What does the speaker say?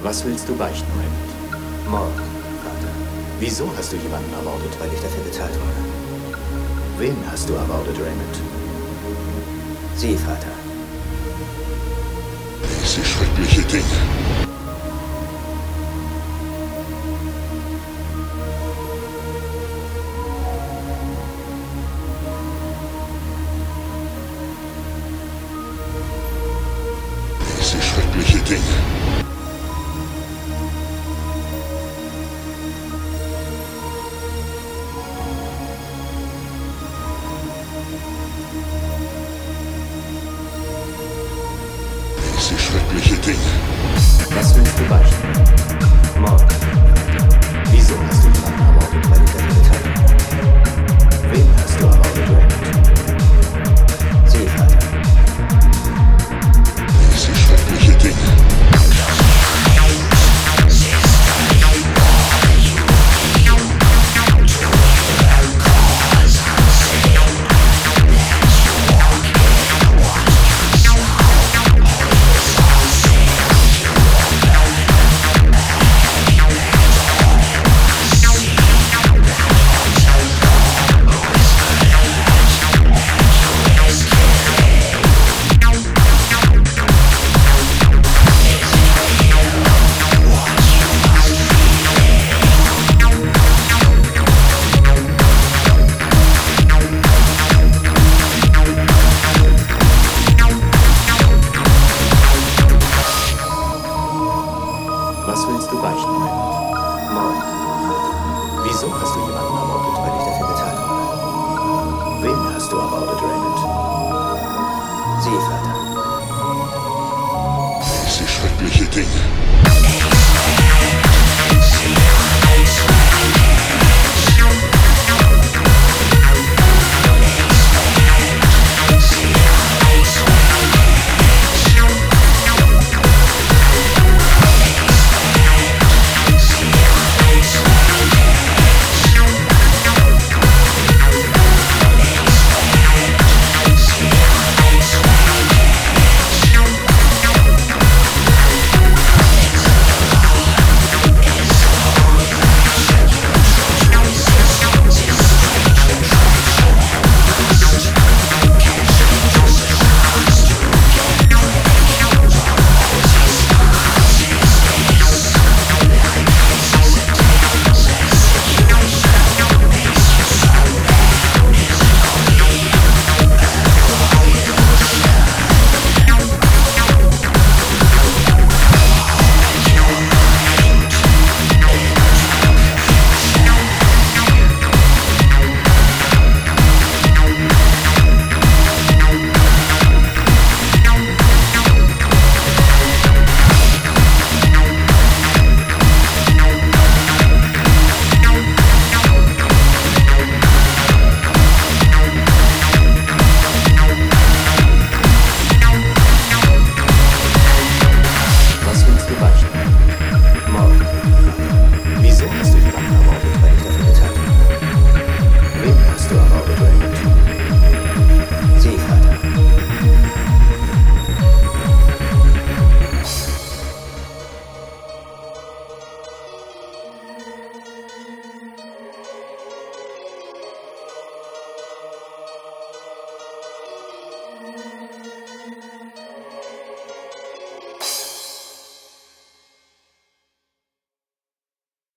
Was willst du beichten, Raymond? Mord, Vater. Wieso hast du jemanden ermordet? Weil ich dafür bezahlt wurde. Wen hast du ermordet, Raymond? Sie, Vater. Diese schreckliche Ding. Diese schreckliche Ding. Diese schreckliche Ding. Was willst du beichten? Mord. Wieso hast du jemanden ermordet? Weil ich dafür bezahlt wurde. Wen hast du ermordet, Raymond? Sie, Vater. Diese schreckliche Ding. Was willst du beichten, Raymond? Mord. Wieso hast du jemanden ermordet? Weil ich dafür bezahlt wurde. Wen hast du ermordet, Raymond? Sie, Vater. Diese schreckliche Ding.